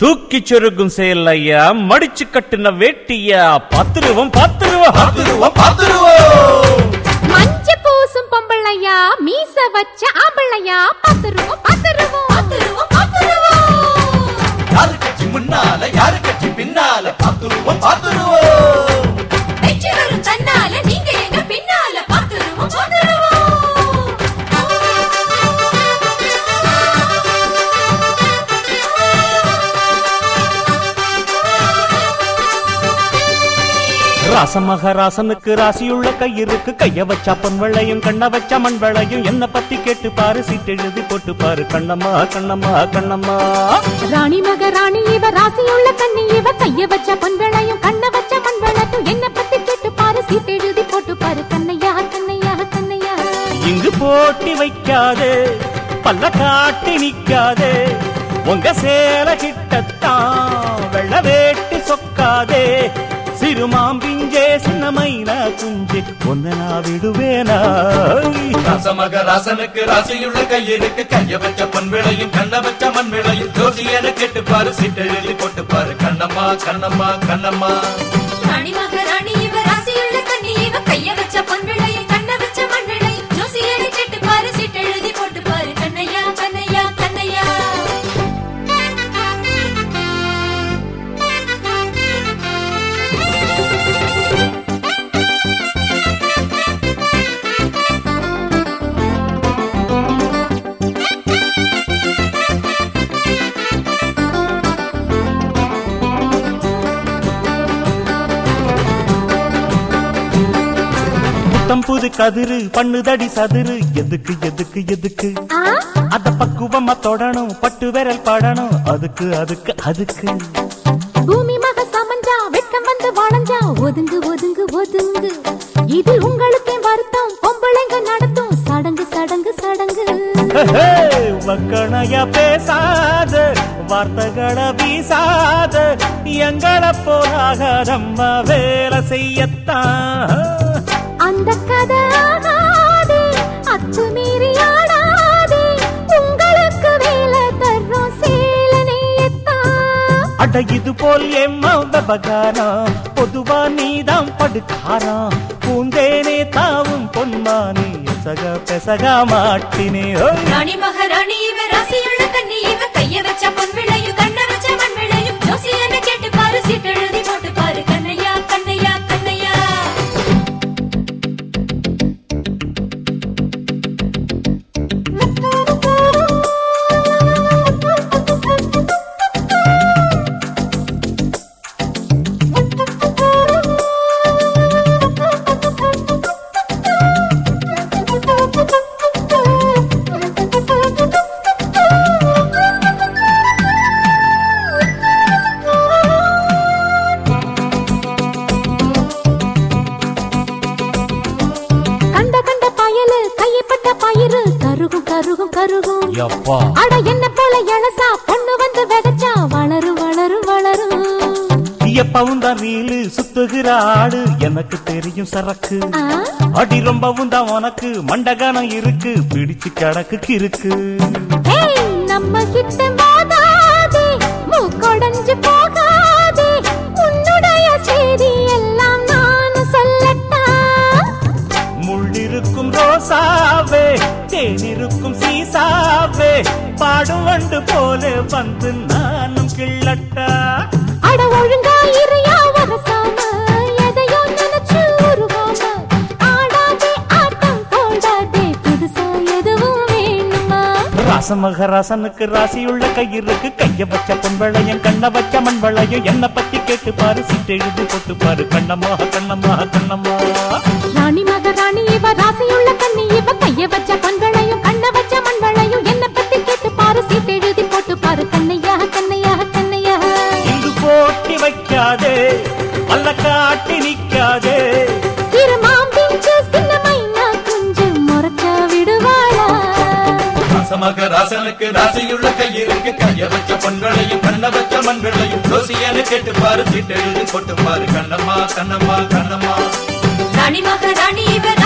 தூக்கி சொருகும் செயலையா மடிச்சு கட்டுன வேட்டியா பாத்துருவோம் பாத்துருவோம் பாத்துருவோம் பாத்துருவோம் மஞ்ச பூசும் பொம்பளையா மீச வச்ச ஆம்பளையா பாத்துருவோம் பாத்துருவோம் பாத்துருவோம் பாத்துருவோம் யாரு கட்சி முன்னால யாரு கட்சி பின்னால பாத்துருவோம் பாத்துருவோம் வெற்றி வரும் தன்னால நீங்க எங்க பின்னால பாத்துருவோம் பாத்துருவோம் ராசமகராசனுக்கு ராசியுள்ள கையிருக்கு கைய வச்சா பொன் வெள்ளையும் கண்ண வச்சா மண் வெள்ளையும் என்ன பத்தி கேட்டு பாரு சீட்டு எழுதி போட்டு பாரு கண்ணம்மா கண்ணம்மா கண்ணம்மா ராணி மகராணி இவ ராசியுள்ள கண்ணி இவ கைய வச்ச பொன் வெள்ளையும் கண்ண வச்ச மண் வெள்ளையும் என்ன பத்தி கேட்டு பாரு சீட்டு எழுதி போட்டு பாரு கண்ணையா கண்ணையா கண்ணையா இங்கு போட்டி வைக்காதே பல்ல காட்டி நிக்காதே உங்க சேல கிட்டத்தான் வெள்ள வேட்டி சொக்காதே சிறுமாம்பிஞ்சே சின்னமைன குஞ்சு ஒன்னா விடுவேனா ராசமகராசனுக்கு ராசியுள்ள கையிருக்கு கைய வச்ச பொன் விளையும் கண்ண வச்ச மண் விளையும் ஜோசியன கேட்டு பாரு சீட்டு எழுதி போட்டு பாரு கண்ணம்மா கண்ணம்மா கண்ணம்மா ராணி மகராணி இவ ராசியுள்ள கண்ணி இவ கைய வச்ச பொன் விளையும் கண்ண வச்ச மண் விளையும் ஜோசியனை கேட்டு பாரு சீட்டு எழுதி போட்டு பாரு கண்ணையா கண்ணையா கண்ணையா புது கதிரு பண்ணுதடி சதுரு எதுக்கு எதுக்கு எதுக்கு அத பக்குவமா தொடணும் பட்டு விரல் படணும் அதுக்கு அதுக்கு அதுக்கு பூமி மக சமஞ்சா வெட்கம் வந்து வளைஞ்சா ஒதுங்கு ஒதுங்கு ஒதுங்கு இது உங்களுக்கே வருத்தம் பொம்பளைங்க நடத்தும் சடங்கு சடங்கு சடங்கு வக்கணைய பேசாத வார்த்தைகளை வீசாத எங்களை போலாக நம்ம வேலை செய்யத்தான் அந்த கதை ஆகாதே அத்துமீறி ஆடாதே உங்களுக்கு வேலை தர்றோம் சேல நெய்யத்தான் அட இது போல் எம்மா விவகாரம் பொதுவா நீதான் படுக்காராம் பூந்தேனே தாவும் பொன்மானே எசக பெசக மாட்டினே ராணி மகராணி இவ ராசியுள்ள கண்ணி இவ கைய வச்ச பொன் விளையும் கண்ண வச்ச மண் விளையும் ஜோசியனை கேட்டு பாரு சீட்டு எழுதி போட்டு பாரு கண்ணையா கண்ணையா கண்ணையா அட என்ன போல எழசா பொண்ணு வந்து வெதச்சா வளரும் வளரும் வளரும் எப்பவும் தான் ரீலு சுத்துகிற ஆடு எனக்கு தெரியும் சரக்கு அடி ரொம்பவும் தான் உனக்கு மண்டகானம் இருக்கு பிடிச்சு கிடக்கு இருக்கு நம்ம கிட்ட வாதாதே மூக்கொடைஞ்சு போகாதே உன்னுடைய செய்தி எல்லாம் நான் சொல்லட்டா முள்ளிருக்கும் ரோசாவே தேனிருக்கும் சீசாவே பாடும் வண்டு போல வந்து நானும் கிள்ளட்டா அட ஒழுங்கா இறையா வரசாம எதையோ நினைச்சு உருவாம ஆடாதே ஆட்டம் போடாதே புதுசா எதுவும் வேணுமா ராசமகராசனுக்கு ராசியுள்ள கையிருக்கு கைய வச்ச பொன் வெள்ளையும் கண்ண வச்ச மண் வெள்ளையும் என்ன பத்தி கேட்டு பாரு சீட்டு எழுதி போட்டு பாரு கண்ணம்மா கண்ணம்மா கண்ணம்மா ராணி மகராணி இவ ராசியுள்ள கண்ணி இவ கைய வச்ச பொன் வெள்ளையும் கண்ண வச்ச மண் வெள்ளையும் என்ன பத்தி கேட்டு பாரு சீட்டு எழுதி போட்டு பாரு கண்ணையா கண்ணையா கண்ணையா இங்கு போட்டி வைக்காதே பல்ல காட்டி நிக்காதே சிறுமாம்பிஞ்சு சின்னமைனா கொஞ்சம் முறைச்ச விடுவாளா ராசமகராசனுக்கு ராசியுள்ள கையிருக்கு கைய வச்ச பொன் விளையும் கண்ண வச்ச மண் விளையும் ஜோசியன கேட்டு பாரு சீட்டு எழுதி போட்டு பாரு கண்ணம்மா கண்ணம்மா கண்ணம்மா ராணி மகராணி இவ